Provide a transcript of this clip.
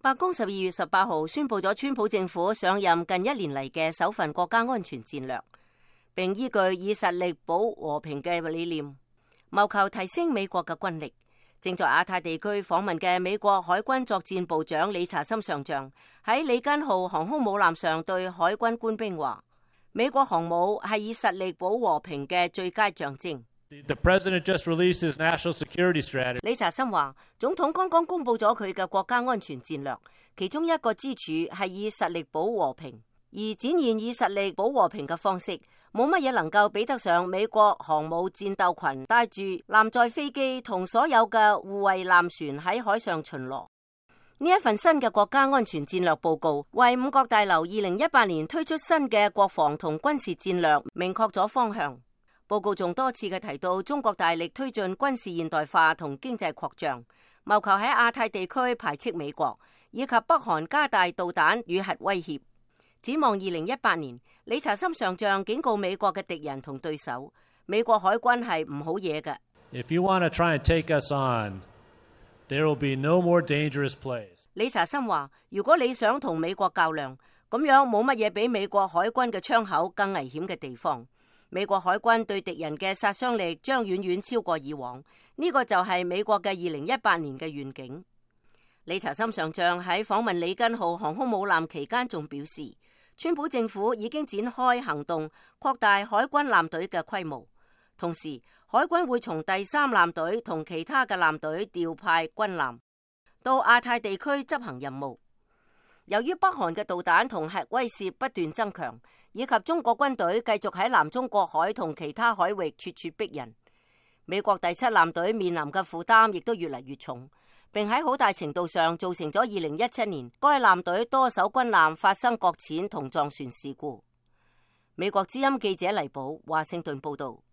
白宮12月18號宣布咗川普政府上任近1年嚟嘅首份國家安全戰略，並依據以實力保和平嘅理念，謀求提升美國嘅軍力。正在亞太地區訪問嘅美國海軍作戰部長理查森上將喺里根號航空母艦上對海軍官兵話：美國航母係以實力保和平嘅最佳象徵。 The president just released his national security strategy. 理查森話，總統剛剛公布咗佢嘅國家安全戰略，其中一個支柱係以實力保和平，而展現以實力保和平嘅方式，冇乜嘢能夠比得上美國航母戰鬥群帶住艦載飛機同所有嘅護衛艦船喺海上巡邏。呢一份新嘅國家安全戰略報告，為五角大樓2018年推出新嘅國防同軍事戰略明確咗方向。報告仲多次嘅提到，中國大力推進軍事現代化同經濟擴張，謀求喺亞太地區排斥美國，以及北韓加大導彈與核威脅。展望2018年，理查森上將警告美國嘅敵人同對手，美國海軍係唔好嘢嘅。 If you want to try and take us on, there will be no more dangerous place. 理查森話：如果你想同美國較量，咁樣冇乜嘢比美國海軍嘅槍口更危險嘅地方。美國海軍對敵人嘅殺傷力將遠遠超過以往，呢個就係美國嘅2018年嘅願景。理查森上將喺訪問里根號航空母艦期間仲表示，川普政府已經展開行動，擴大海軍艦隊嘅規模，同時海軍會從第3艦隊同其他嘅艦隊調派軍艦到亞太地區執行任務。由於北韓嘅導彈同核威懾不斷增強，以及中國軍隊繼續喺南中國海同其他海域處處逼人，美國第7艦隊面臨嘅負擔亦都越嚟越重，並喺好大程度上造成咗2017年該艦隊多艘軍艦發生擱淺同撞船事故。美國之音記者黎寶華盛頓報道。